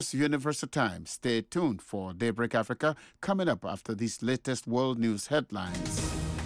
Universal Time. Stay tuned for Daybreak Africa coming up after these latest world news headlines.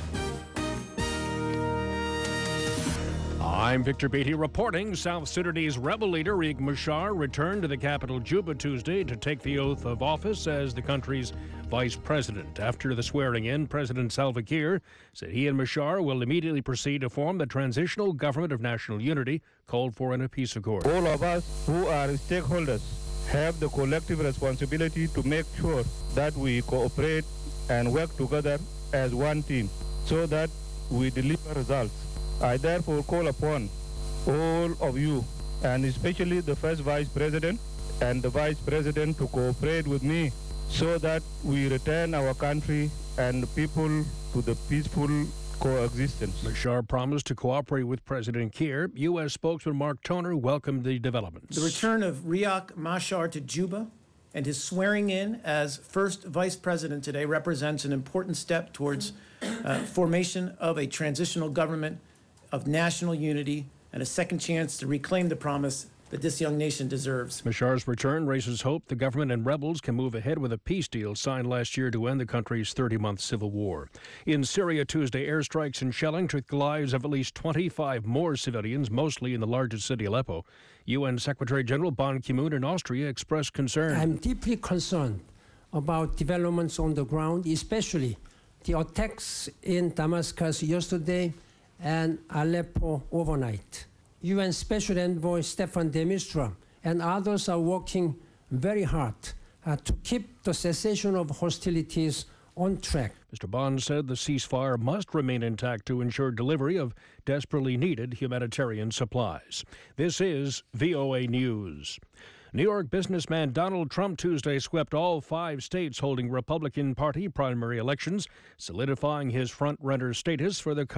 I'm Victor Beatty reporting. South Sudanese rebel leader Riek Machar returned to the capital Juba Tuesday to take the oath of office as the country's vice president. After the swearing-in, President Salva Kiir said he and Machar will immediately proceed to form the Transitional Government of National Unity called for in a peace accord. All of us who are stakeholders have the collective responsibility to make sure that we cooperate and work together as one team so that we deliver results. I therefore call upon all of you, and especially the first vice president and the vice president, to cooperate with me so that we return our country and the people to the peaceful coexistence. Machar promised to cooperate with President Kiir. U.S. spokesman Mark Toner welcomed the developments. The return of Riek Machar to Juba and his swearing in as first vice president today represents an important step towards formation of a transitional government of national unity and a second chance to reclaim the promise that this young nation deserves. Machar's return raises hope the government and rebels can move ahead with a peace deal signed last year to end the country's 30-month civil war. In Syria Tuesday, airstrikes and shelling took the lives of at least 25 more civilians, mostly in the largest city, Aleppo. UN Secretary General Ban Ki-moon in Austria expressed concern. I'm deeply concerned about developments on the ground, especially the attacks in Damascus yesterday and Aleppo overnight. UN Special Envoy Staffan de Mistura and others are working very hard to keep the cessation of hostilities on track. Mr. Bond said the ceasefire must remain intact to ensure delivery of desperately needed humanitarian supplies. This is VOA News. New York businessman Donald Trump Tuesday swept all 5 states holding Republican Party primary elections, solidifying his front-runner status for the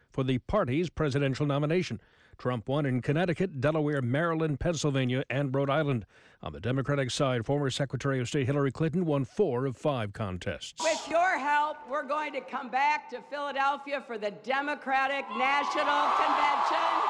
party's presidential nomination. Trump won in Connecticut, Delaware, Maryland, Pennsylvania, and Rhode Island. On the Democratic side, former Secretary of State Hillary Clinton won 4 of 5 contests. With your help, we're going to come back to Philadelphia for the Democratic National Convention.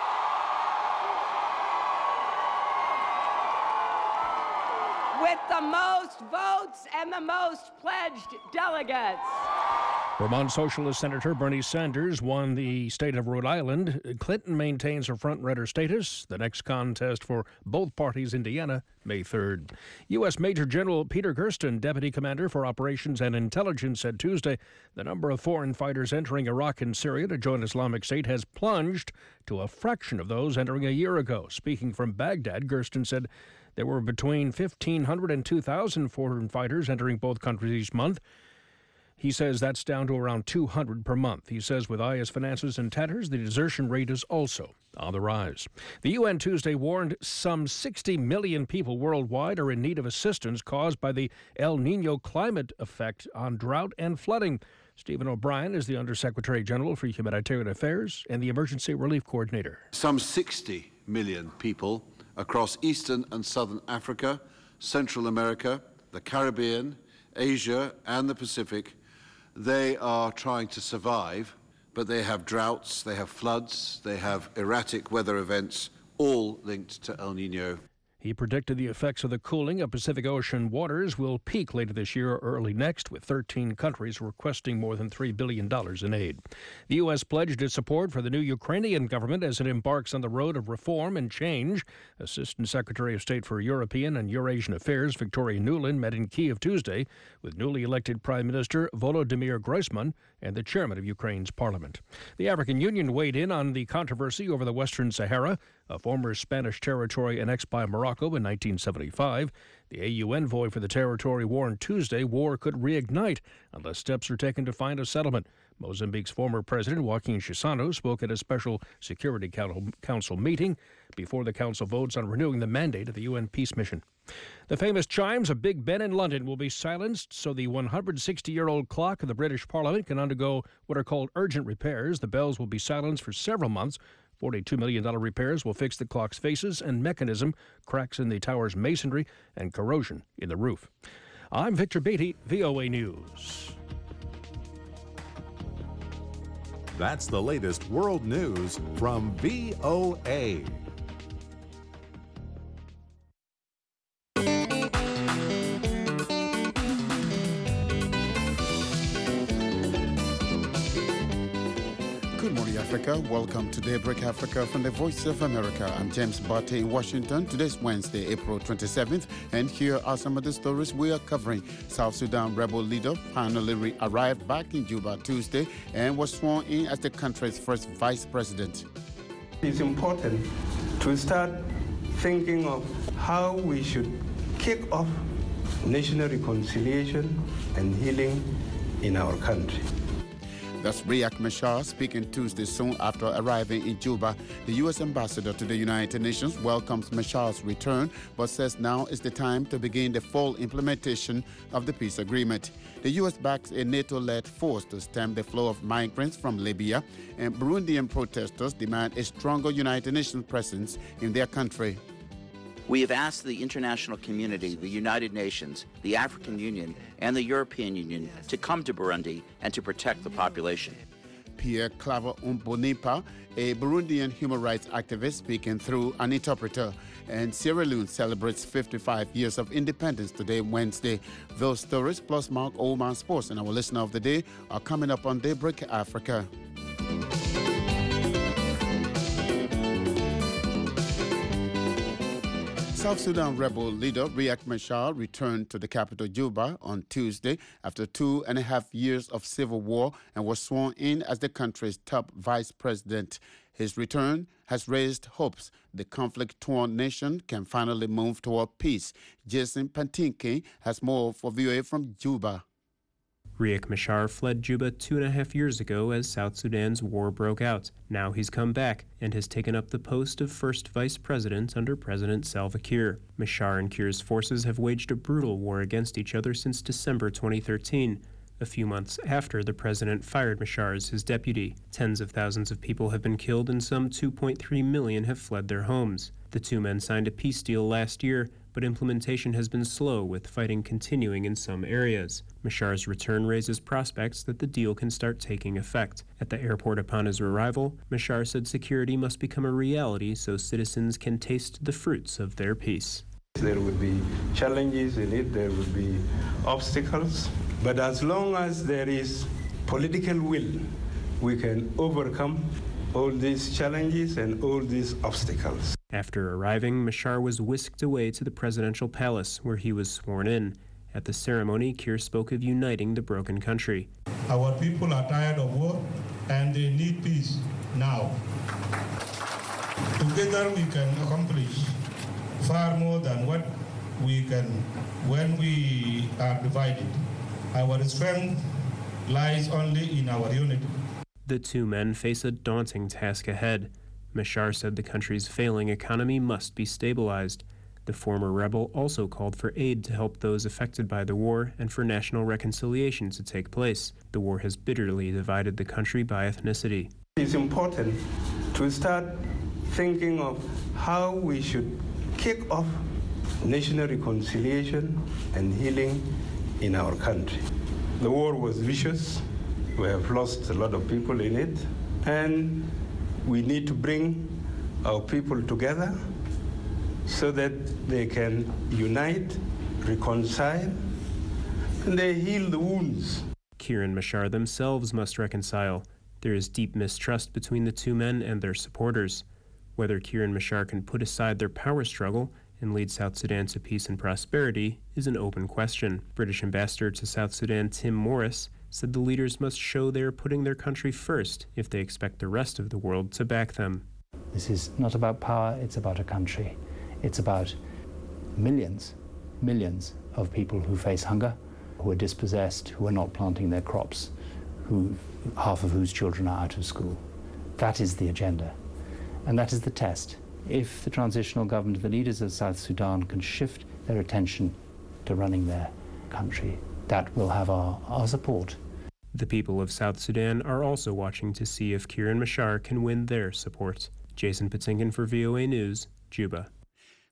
With the most votes and the most pledged delegates. Vermont Socialist Senator Bernie Sanders won the state of Rhode Island. Clinton maintains her front-runner status. The next contest for both parties, Indiana, May 3rd. U.S. Major General Peter Gersten, Deputy Commander for Operations and Intelligence, said Tuesday the number of foreign fighters entering Iraq and Syria to join Islamic State has plunged to a fraction of those entering a year ago. Speaking from Baghdad, Gersten said there were between 1,500 and 2,000 foreign fighters entering both countries each month. He says that's down to around 200 per month. He says with IS finances in tatters, the desertion rate is also on the rise. The UN Tuesday warned some 60 million people worldwide are in need of assistance caused by the El Nino climate effect on drought and flooding. Stephen O'Brien is the Undersecretary General for Humanitarian Affairs and the Emergency Relief Coordinator. Some 60 million people across Eastern and Southern Africa, Central America, the Caribbean, Asia, and the Pacific. They are trying to survive, but they have droughts, they have floods, they have erratic weather events, all linked to El Nino. He predicted the effects of the cooling of Pacific Ocean waters will peak later this year or early next, with 13 countries requesting more than $3 billion in aid. The U.S. pledged its support for the new Ukrainian government as it embarks on the road of reform and change. Assistant Secretary of State for European and Eurasian Affairs Victoria Nuland met in Kyiv Tuesday with newly elected Prime Minister Volodymyr Groysman and the chairman of Ukraine's parliament. The African Union weighed in on the controversy over the Western Sahara, a former Spanish territory annexed by Morocco in 1975. The AU envoy for the territory warned Tuesday war could reignite unless steps are taken to find a settlement. Mozambique's former president, Joaquim Chissano, spoke at a special Security Council meeting before the council votes on renewing the mandate of the UN peace mission. The famous chimes of Big Ben in London will be silenced so the 160-year-old clock of the British Parliament can undergo what are called urgent repairs. The bells will be silenced for several months. $42 million repairs will fix the clock's faces and mechanism, cracks in the tower's masonry, and corrosion in the roof. I'm Victor Beatty, VOA News. That's the latest world news from VOA. Africa. Welcome to Daybreak Africa from the Voice of America. I'm James Barty in Washington. Today's Wednesday, April 27th, and here are some of the stories we are covering. South Sudan rebel leader finally arrived back in Juba Tuesday and was sworn in as the country's first vice president. It's important to start thinking of how we should kick off national reconciliation and healing in our country. That's Riek Machar speaking Tuesday soon after arriving in Juba. The U.S. ambassador to the United Nations welcomes Machar's return, but says now is the time to begin the full implementation of the peace agreement. The U.S. backs a NATO-led force to stem the flow of migrants from Libya, and Burundian protesters demand a stronger United Nations presence in their country. We have asked the international community, the United Nations, the African Union, and the European Union to come to Burundi and to protect the population. Pierre Claver Mbonipa, a Burundian human rights activist speaking through an interpreter. And Sierra Leone celebrates 55 years of independence today, Wednesday. Those stories, plus Mark Oman Sports and our listener of the day, are coming up on Daybreak Africa. South Sudan rebel leader Riek Machar returned to the capital Juba on Tuesday after 2.5 years of civil war and was sworn in as the country's top vice president. His return has raised hopes the conflict-torn nation can finally move toward peace. Jason Pantinke has more for VOA from Juba. Riek Machar fled Juba 2.5 years ago as South Sudan's war broke out. Now he's come back and has taken up the post of first vice president under President Salva Kiir. Machar and Kiir's forces have waged a brutal war against each other since December 2013, a few months after the president fired Machar as his deputy. Tens of thousands of people have been killed and some 2.3 million have fled their homes. The two men signed a peace deal last year, but implementation has been slow, with fighting continuing in some areas. Machar's return raises prospects that the deal can start taking effect. At the airport upon his arrival, Machar said security must become a reality so citizens can taste the fruits of their peace. There would be challenges in it, there would be obstacles, but as long as there is political will, we can overcome all these challenges and all these obstacles. After arriving, Machar was whisked away to the presidential palace, where he was sworn in. At the ceremony, Kiir spoke of uniting the broken country. Our people are tired of war, and they need peace now. Together we can accomplish far more than what we can when we are divided. Our strength lies only in our unity. The two men face a daunting task ahead. Machar said the country's failing economy must be stabilized. The former rebel also called for aid to help those affected by the war and for national reconciliation to take place. The war has bitterly divided the country by ethnicity. It's important to start thinking of how we should kick off national reconciliation and healing in our country. The war was vicious. We have lost a lot of people in it, and we need to bring our people together so that they can unite, reconcile, and they heal the wounds. Kiir and Machar themselves must reconcile. There is deep mistrust between the two men and their supporters. Whether Kiir and Machar can put aside their power struggle and lead South Sudan to peace and prosperity is an open question. British Ambassador to South Sudan Tim Morris said the leaders must show they are putting their country first if they expect the rest of the world to back them. This is not about power, it's about a country. It's about millions of people who face hunger, who are dispossessed, who are not planting their crops, half of whose children are out of school. That is the agenda, and that is the test. If the transitional government, the leaders of South Sudan, can shift their attention to running their country, that will have our support. The people of South Sudan are also watching to see if Kiir and Machar can win their support. Jason Patinkin for VOA News, Juba.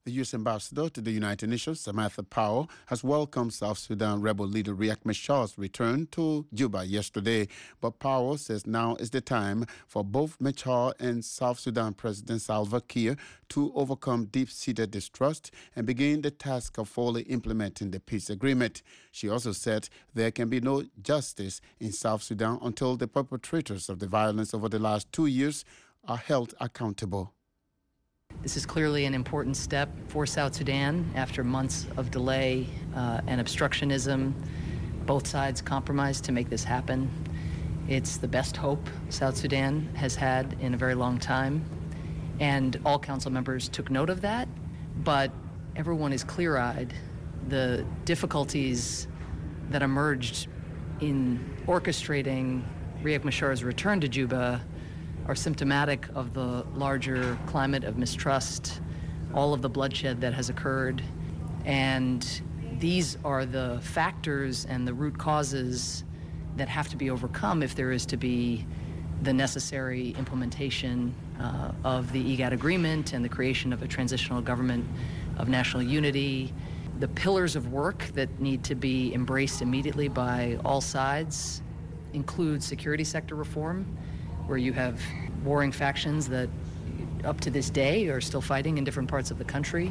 The U.S. ambassador to the United Nations, Samantha Power, has welcomed South Sudan rebel leader Riek Machar's return to Juba yesterday. But Power says now is the time for both Machar and South Sudan President Salva Kiir to overcome deep-seated distrust and begin the task of fully implementing the peace agreement. She also said there can be no justice in South Sudan until the perpetrators of the violence over the last 2 years are held accountable. This is clearly an important step for South Sudan after months of delay and obstructionism. Both sides compromised to make this happen. It's the best hope South Sudan has had in a very long time, and all council members took note of that, but everyone is clear-eyed. The difficulties that emerged in orchestrating Riek Machar's return to Juba are symptomatic of the larger climate of mistrust, all of the bloodshed that has occurred. And these are the factors and the root causes that have to be overcome if there is to be the necessary implementation of the IGAD agreement and the creation of a transitional government of national unity. The pillars of work that need to be embraced immediately by all sides include security sector reform, where you have warring factions that up to this day are still fighting in different parts of the country.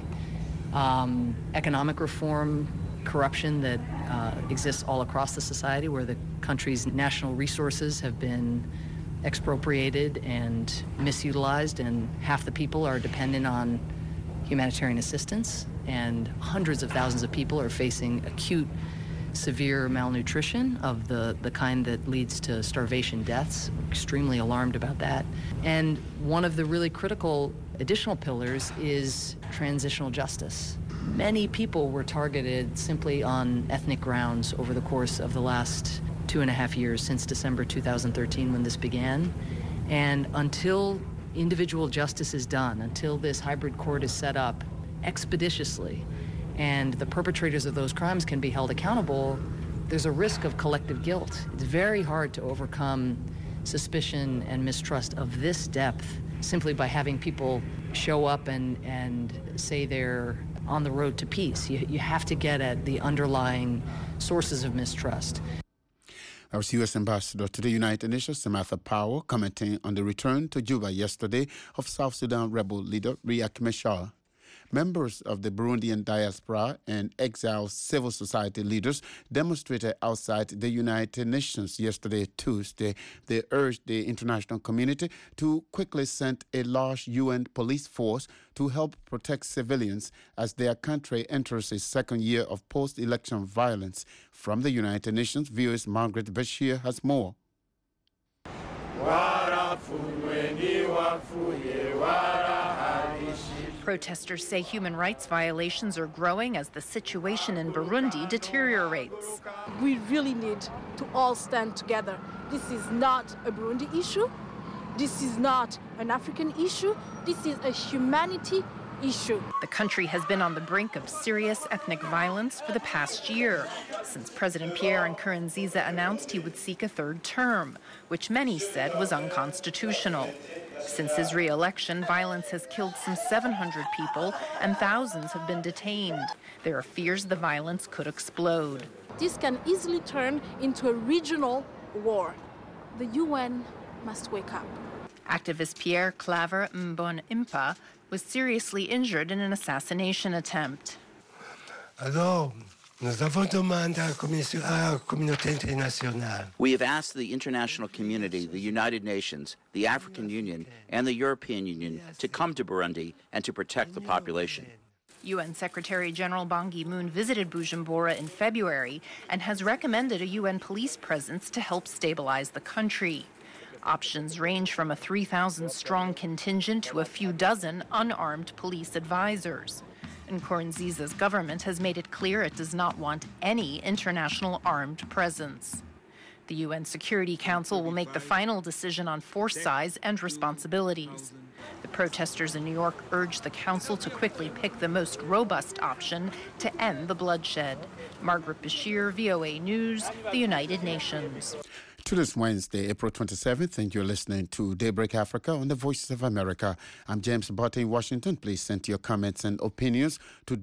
Economic reform, corruption that exists all across the society, where the country's national resources have been expropriated and misutilized, and half the people are dependent on humanitarian assistance, and hundreds of thousands of people are facing acute severe malnutrition of the kind that leads to starvation deaths. We're extremely alarmed about that. And one of the really critical additional pillars is transitional justice. Many people were targeted simply on ethnic grounds over the course of the last 2.5 years, since December 2013 when this began. And until individual justice is done, until this hybrid court is set up expeditiously, and the perpetrators of those crimes can be held accountable, there's a risk of collective guilt. It's very hard to overcome suspicion and mistrust of this depth simply by having people show up and say they're on the road to peace. You have to get at the underlying sources of mistrust. Our U.S. ambassador to the United Nations, Samantha Power, commenting on the return to Juba yesterday of South Sudan rebel leader Riek Machar. Members of the Burundian diaspora and exiled civil society leaders demonstrated outside the United Nations yesterday, Tuesday. They urged the international community to quickly send a large UN police force to help protect civilians as their country enters its second year of post-election violence. From the United Nations, VOA's Margaret Bashir has more. Protesters say human rights violations are growing as the situation in Burundi deteriorates. We really need to all stand together. This is not a Burundi issue. This is not an African issue. This is a humanity issue. The country has been on the brink of serious ethnic violence for the past year, since President Pierre Nkurunziza announced he would seek a third term, which many said was unconstitutional. Since his re-election, violence has killed some 700 people and thousands have been detained. There are fears the violence could explode. This can easily turn into a regional war. The UN must wake up. Activist Pierre Claver Mbonimpa was seriously injured in an assassination attempt. We have asked the international community, the United Nations, the African Union, and the European Union to come to Burundi and to protect the population. UN Secretary General Ban Ki-moon visited Bujumbura in February and has recommended a UN police presence to help stabilize the country. Options range from a 3,000-strong contingent to a few dozen unarmed police advisors. Nkurunziza's government has made it clear it does not want any international armed presence. The UN Security Council will make the final decision on force size and responsibilities. The protesters in New York urge the council to quickly pick the most robust option to end the bloodshed. Margaret Bashir, VOA News, the United Nations. To this Wednesday, April 27th, and you're listening to Daybreak Africa on the Voices of America. I'm James Botte in Washington. Please send your comments and opinions to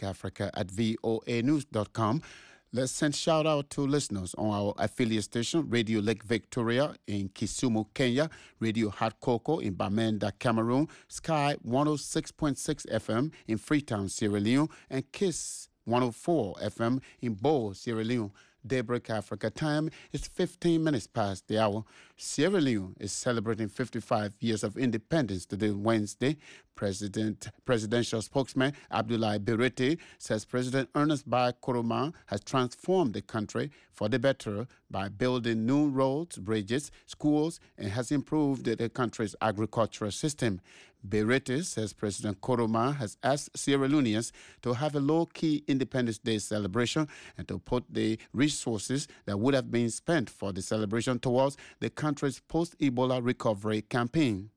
daybreakafrica@voanews.com. Let's send shout out to listeners on our affiliate station, Radio Lake Victoria in Kisumu, Kenya, Radio Hot Cocoa in Bamenda, Cameroon, Sky 106.6 FM in Freetown, Sierra Leone, and Kiss 104 FM in Bo, Sierra Leone. Daybreak Africa time is 15 minutes past the hour. Sierra Leone is celebrating 55 years of independence today, Wednesday. Presidential spokesman Abdoulaye Birete says President Ernest Bai Koroma has transformed the country for the better by building new roads, bridges, schools, and has improved the country's agricultural system. Birete says President Koroma has asked Sierra Leoneans to have a low-key Independence Day celebration and to put the resources that would have been spent for the celebration towards the country's post-Ebola recovery campaign.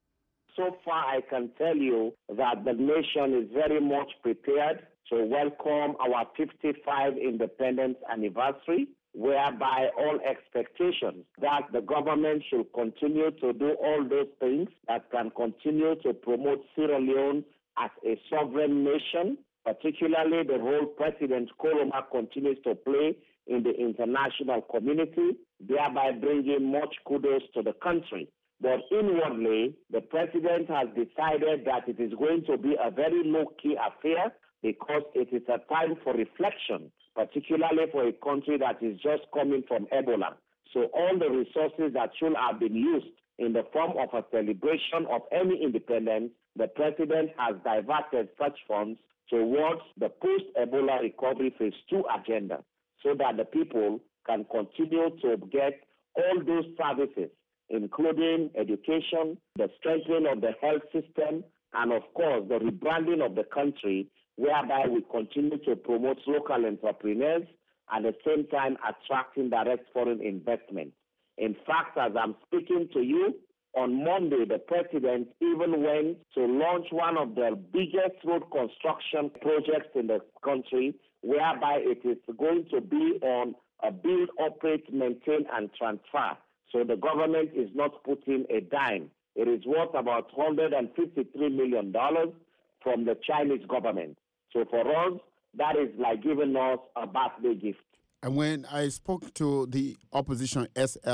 So far, I can tell you that the nation is very much prepared to welcome our 55th independence anniversary, whereby all expectations that the government should continue to do all those things that can continue to promote Sierra Leone as a sovereign nation, particularly the role President Koroma continues to play in the international community, thereby bringing much kudos to the country. But inwardly, the president has decided that it is going to be a very low-key affair because it is a time for reflection, particularly for a country that is just coming from Ebola. So all the resources that should have been used in the form of a celebration of any independence, the president has diverted such funds towards the post-Ebola recovery phase 2 agenda so that the people can continue to get all those services, including education, the strengthening of the health system, and of course, the rebranding of the country, whereby we continue to promote local entrepreneurs and at the same time attracting direct foreign investment. In fact, as I'm speaking to you, on Monday, the president even went to launch one of the biggest road construction projects in the country, whereby it is going to be on a build, operate, maintain, and transfer. So the government is not putting a dime. It is worth about $153 million from the Chinese government. So for us, that is like giving us a birthday gift. And when I spoke to the opposition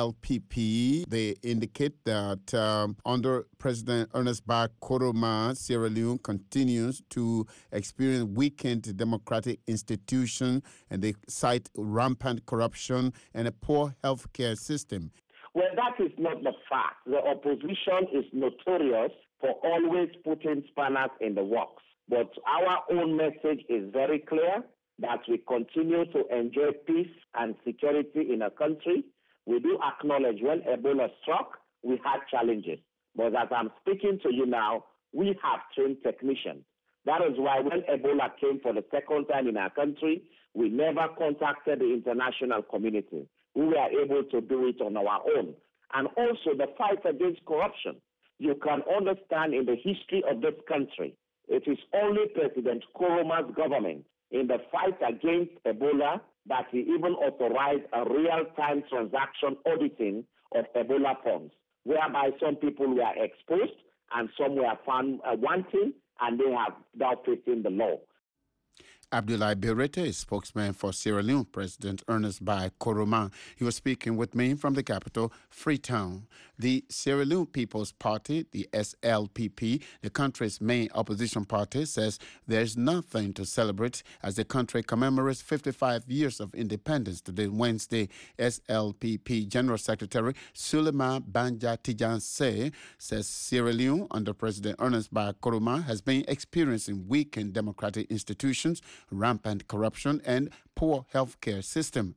SLPP, they indicate that under President Ernest Bai Koroma, Sierra Leone continues to experience weakened democratic institutions, and they cite rampant corruption and a poor healthcare system. Well, that is not the fact. The opposition is notorious for always putting spanners in the works. But our own message is very clear that we continue to enjoy peace and security in our country. We do acknowledge when Ebola struck, we had challenges. But as I'm speaking to you now, we have trained technicians. That is why when Ebola came for the second time in our country, we never contacted the international community. We were able to do it on our own. And also the fight against corruption. You can understand in the history of this country, it is only President Koroma's government in the fight against Ebola that he even authorized a real-time transaction auditing of Ebola funds, whereby some people were exposed and some were found wanting, and they have now facing the law. Abdoulaye Birete is spokesman for Sierra Leone President Ernest Bai Koroma. He was speaking with me from the capital, Freetown. The Sierra Leone People's Party, the SLPP, the country's main opposition party, says there's nothing to celebrate as the country commemorates 55 years of independence today, Wednesday. SLPP General Secretary Suleiman Banja Tijanse says Sierra Leone, under President Ernest Bai Koroma, has been experiencing weakened democratic institutions, rampant corruption, and poor healthcare system.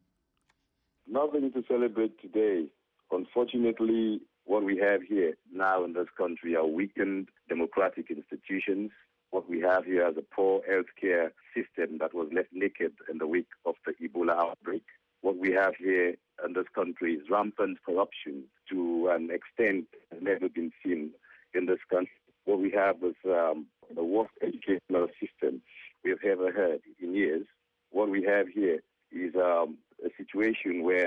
Nothing to celebrate today. Unfortunately, what we have here now in this country are weakened democratic institutions. What we have here is a poor healthcare system that was left naked in the wake of the Ebola outbreak. What we have here in this country is rampant corruption to an extent that has never been seen in this country. What we have is the worst educational system we have ever had in years. What we have here is a situation where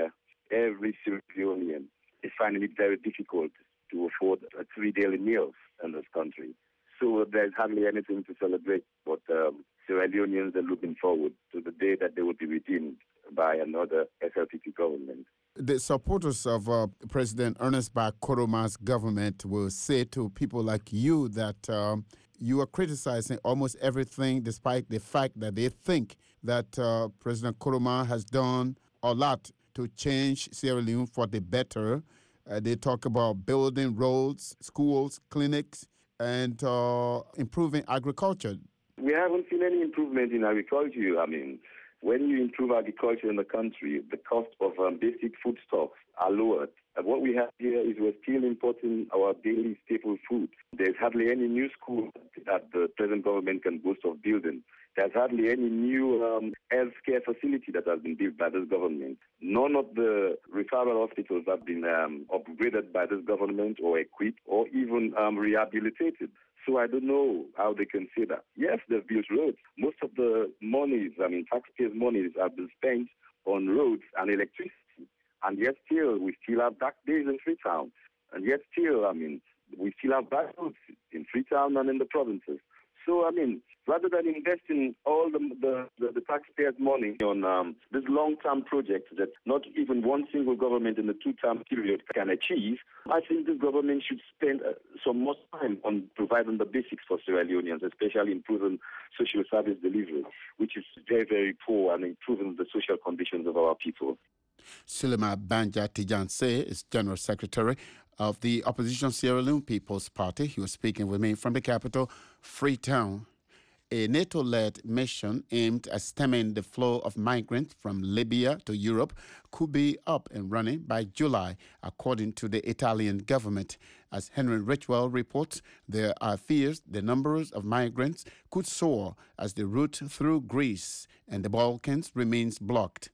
every Sierra Leonean is finding it very difficult to afford 3 daily meals in this country. So there's hardly anything to celebrate, but Sierra Leoneans are looking forward to the day that they will be redeemed by another SLPP government. The supporters of President Ernest Bai Koroma's government will say to people like you that you are criticizing almost everything, despite the fact that they think that President Koroma has done a lot to change Sierra Leone for the better. They talk about building roads, schools, clinics, and improving agriculture. We haven't seen any improvement in agriculture. I mean, when you improve agriculture in the country, the cost of basic foodstuffs are lowered. And what we have here is we're still importing our daily staple food. There's hardly any new school that the present government can boast of building. There's hardly any new healthcare facility that has been built by this government. None of the referral hospitals have been upgraded by this government or equipped or even rehabilitated. So I don't know how they can say that. Yes, they've built roads. Most of the monies, taxpayers' monies have been spent on roads and electricity. And yet still, we still have dark days in Freetown. And yet still, we still have bad roads in Freetown and in the provinces. So, rather than investing all the taxpayers' money on this long-term project that not even one single government in the two-term period can achieve, I think this government should spend some more time on providing the basics for Sierra Leoneans, especially improving social service delivery, which is very, very poor, and improving the social conditions of our people. Suleiman Banja Tijanse is General Secretary of the opposition Sierra Leone People's Party. He was speaking with me from the capital, Freetown. A NATO-led mission aimed at stemming the flow of migrants from Libya to Europe could be up and running by July, according to the Italian government. As Henry Richwell reports, there are fears the numbers of migrants could soar as the route through Greece and the Balkans remains blocked.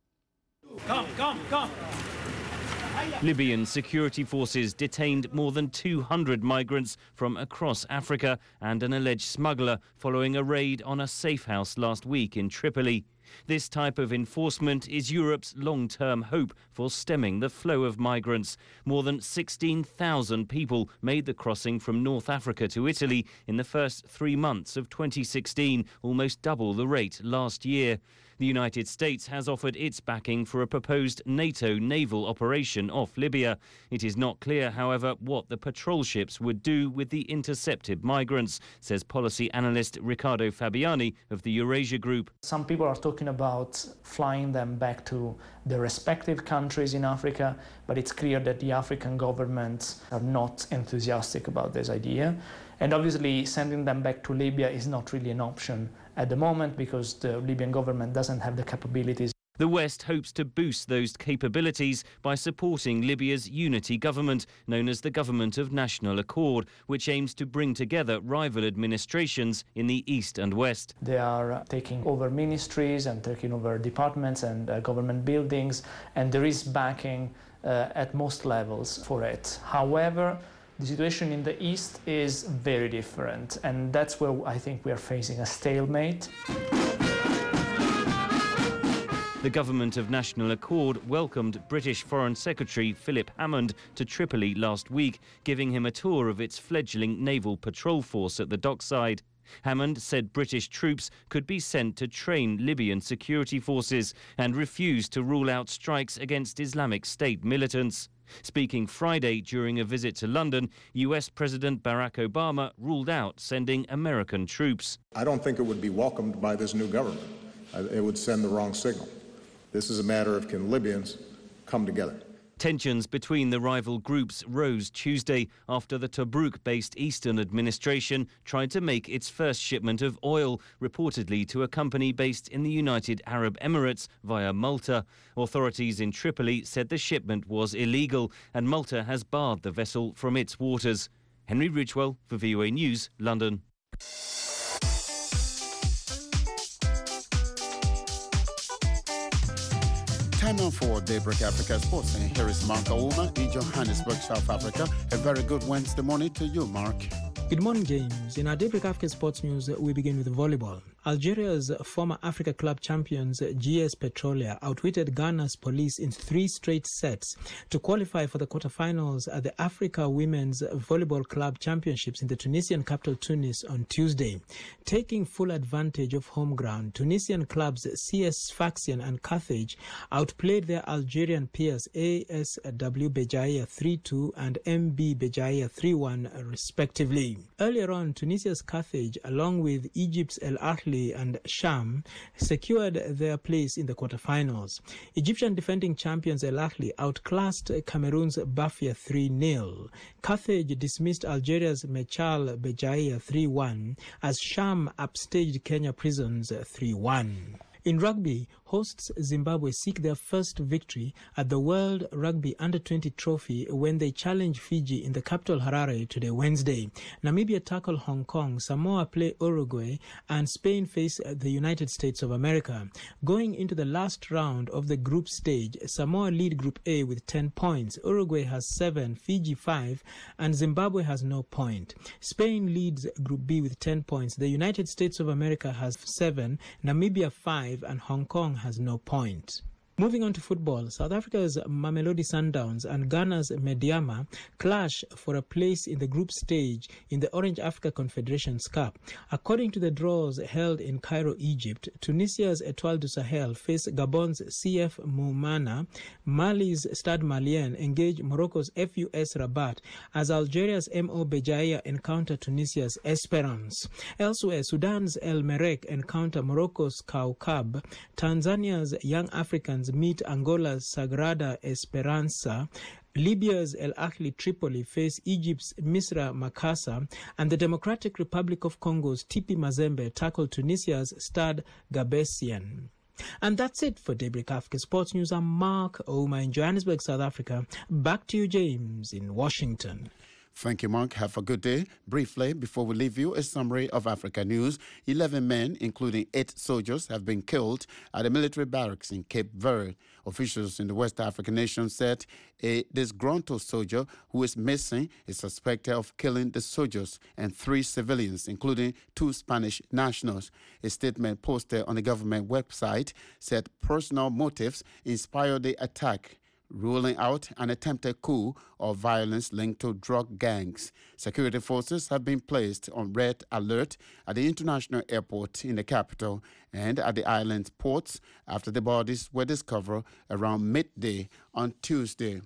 Come. Libyan security forces detained more than 200 migrants from across Africa and an alleged smuggler following a raid on a safe house last week in Tripoli. This type of enforcement is Europe's long-term hope for stemming the flow of migrants. More than 16,000 people made the crossing from North Africa to Italy in the first 3 months of 2016, almost double the rate last year. The United States has offered its backing for a proposed NATO naval operation off Libya. It is not clear, however, what the patrol ships would do with the intercepted migrants, says policy analyst Riccardo Fabiani of the Eurasia Group. Some people are talking about flying them back to their respective countries in Africa, but it's clear that the African governments are not enthusiastic about this idea. And obviously, sending them back to Libya is not really an option at the moment because the Libyan government doesn't have the capabilities. The West hopes to boost those capabilities by supporting Libya's unity government, known as the Government of National Accord, which aims to bring together rival administrations in the East and West. They are taking over ministries and taking over departments and government buildings, and there is backing at most levels for it. However, the situation in the East is very different, and that's where I think we are facing a stalemate. The Government of National Accord welcomed British Foreign Secretary Philip Hammond to Tripoli last week, giving him a tour of its fledgling naval patrol force at the dockside. Hammond said British troops could be sent to train Libyan security forces and refused to rule out strikes against Islamic State militants. Speaking Friday during a visit to London, US President Barack Obama ruled out sending American troops. I don't think it would be welcomed by this new government. It would send the wrong signal. This is a matter of can Libyans come together. Tensions between the rival groups rose Tuesday after the Tobruk-based Eastern administration tried to make its first shipment of oil, reportedly to a company based in the United Arab Emirates via Malta. Authorities in Tripoli said the shipment was illegal and Malta has barred the vessel from its waters. Henry Richwell for VOA News, London. Time now for Daybreak Africa Sports, and here is Mark Auma in Johannesburg, South Africa. A very good Wednesday morning to you, Mark. Good morning, James. In our Daybreak Africa Sports News, we begin with volleyball. Algeria's former Africa Club champions GS Petrolia outwitted Ghana's Police in 3 straight sets to qualify for the quarterfinals at the Africa Women's Volleyball Club Championships in the Tunisian capital Tunis on Tuesday. Taking full advantage of home ground, Tunisian clubs CS Sfaxian and Carthage outplayed their Algerian peers ASW Bejaia 3-2 and MB Bejaia 3-1 respectively. Earlier on, Tunisia's Carthage, along with Egypt's El Ahly and Sham, secured their place in the quarterfinals. Egyptian defending champions El Ahly outclassed Cameroon's Bafia 3-0. Carthage dismissed Algeria's Mechal Bejaia 3-1 as Sham upstaged Kenya Prisons 3-1. In rugby, hosts Zimbabwe seek their first victory at the World Rugby Under-20 Trophy when they challenge Fiji in the capital Harare today, Wednesday. Namibia tackle Hong Kong, Samoa play Uruguay, and Spain face the United States of America. Going into the last round of the group stage, Samoa lead Group A with 10 points, Uruguay has 7, Fiji 5, and Zimbabwe has no point. Spain leads Group B with 10 points, the United States of America has 7, Namibia 5, and Hong Kong has no point. Moving on to football, South Africa's Mamelodi Sundowns and Ghana's Medeama clash for a place in the group stage in the Orange Africa Confederations Cup. According to the draws held in Cairo, Egypt, Tunisia's Etoile du Sahel face Gabon's CF Moumana, Mali's Stade Malien engage Morocco's FUS Rabat, as Algeria's MO Bejaia encounter Tunisia's Esperance. Elsewhere, Sudan's El Merreikh encounter Morocco's Kaukab, Tanzania's Young Africans meet Angola's Sagrada Esperanza, Libya's El Ahly Tripoli face Egypt's Misra Makassa, and the Democratic Republic of Congo's TP Mazembe tackle Tunisia's Stade Gabessian. And that's it for Daybreak Africa Sports News. I'm Mark Ouma in Johannesburg, South Africa. Back to you, James, in Washington. Thank you, Mark. Have a good day. Briefly, before we leave you, a summary of Africa news. 11 men, including 8 soldiers, have been killed at a military barracks in Cape Verde. Officials in the West African nation said a disgruntled soldier who is missing is suspected of killing the soldiers and 3 civilians, including 2 Spanish nationals. A statement posted on the government website said personal motives inspired the attack, ruling out an attempted coup or violence linked to drug gangs. Security forces have been placed on red alert at the international airport in the capital and at the island ports after the bodies were discovered around midday on Tuesday.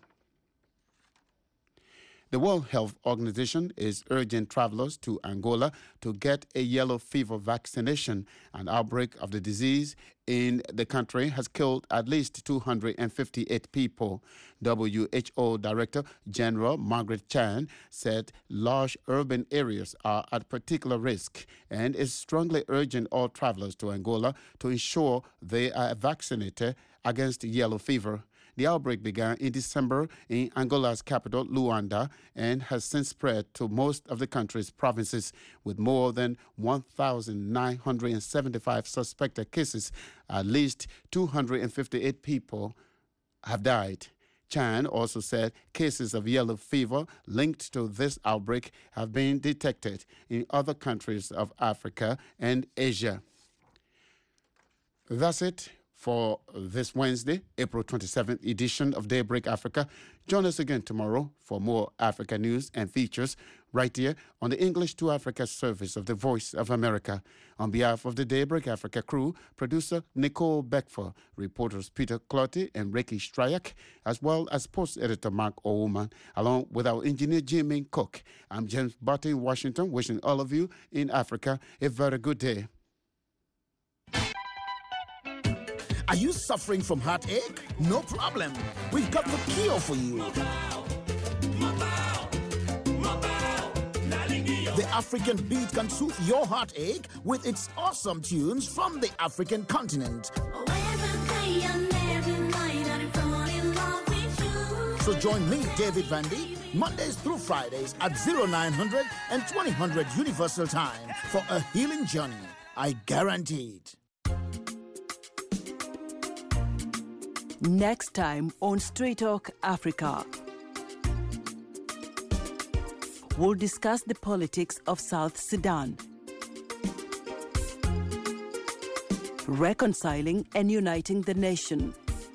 The World Health Organization is urging travelers to Angola to get a yellow fever vaccination. An outbreak of the disease in the country has killed at least 258 people. WHO Director General Margaret Chan said large urban areas are at particular risk and is strongly urging all travelers to Angola to ensure they are vaccinated against yellow fever. The outbreak began in December in Angola's capital, Luanda, and has since spread to most of the country's provinces, with more than 1,975 suspected cases. At least 258 people have died. Chan also said cases of yellow fever linked to this outbreak have been detected in other countries of Africa and Asia. That's it for this Wednesday, April 27th edition of Daybreak Africa. Join us again tomorrow for more Africa news and features right here on the English to Africa service of the Voice of America. On behalf of the Daybreak Africa crew, producer Nicole Beckford, reporters Peter Clotty and Ricky Stryak, as well as post editor Mark Ouma, along with our engineer Jimmy Cook. I'm James Butter in Washington, wishing all of you in Africa a very good day. Are you suffering from heartache? No problem. We've got the cure for you. The African beat can soothe your heartache with its awesome tunes from the African continent. So join me, David Vandy, Mondays through Fridays at 0900 and 2000 Universal Time for a healing journey. I guarantee it. Next time on Straight Talk Africa, we'll discuss the politics of South Sudan. reconciling and uniting the nation.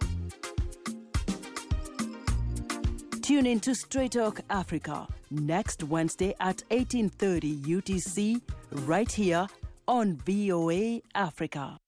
Tune in to Straight Talk Africa next Wednesday at 18:30 UTC, right here on VOA Africa.